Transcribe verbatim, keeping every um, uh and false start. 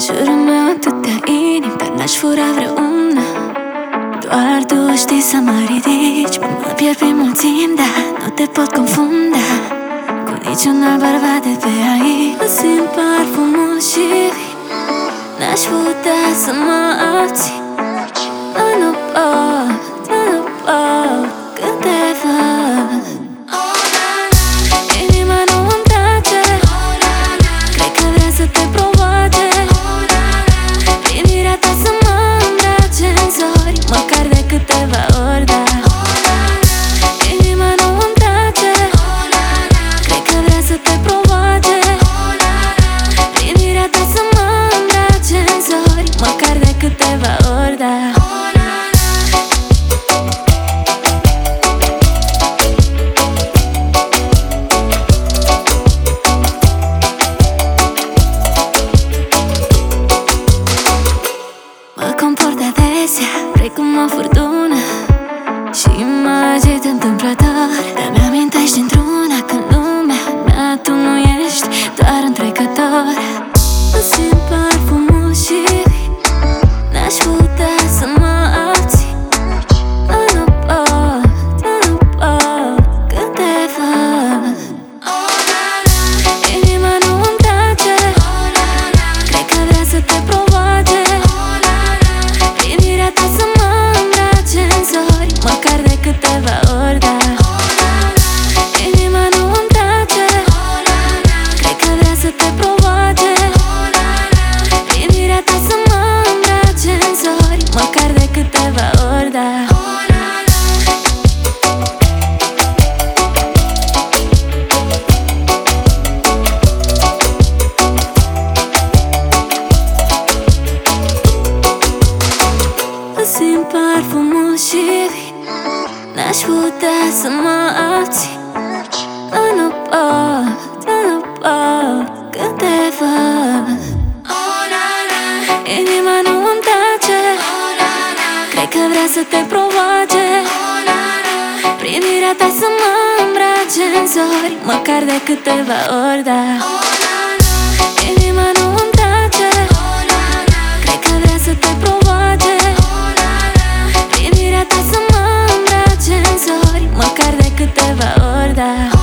jurul meu atâtea inimi, dar n-aș fura vreuna. Doar tu știi să mă ridici, mă pierd prin mulțimi, dar nu te pot confunda cu niciun alt bărbat de pe aici. Îmi simt parfumul și n-aș putea să mă abțin. Nu, nu pot, nu, nu pot când te văd. Inima nu îmi tace, cred că vrea să te provoace. Privirea ta să mă îmbrace în zori, măcar de câteva ori, da. Inima nu îmi tace, cred că vrea să te provoace. Privirea ta să mă îmbrace în zori, măcar de câteva ori, da. Mă comport adesea precum o furtună și mă agit întâmplător, dar mi-amintești într-una că în lumea mea tu nu ești doar un trecător. Îmi simt parfumul și n-aș putea să mă abțin. Nu, nu pot, nu, nu pot când te văd. Inima nu îmi tace, cred că vrea să te provoace. Privirea ta să mă îmbrace în zori, măcar de câteva ori, da. Inima nu îmi tace, cred că vrea să te provoace. Privirea ta să mă îmbrace în zori, măcar de câteva ori, da. Simt parfumul și n-aș putea să mă abțin. Nu, nu pot, nu, nu pot când te văd. Inima nu îmi tace, cred că vrea să te provoace. Privirea ta să mă îmbrace în zori, măcar de câteva ori, da. Inima nu îmi tace, cred că vrea să te provoace. Privirea ta să mă îmbrace în zori, măcar de câteva ori, da.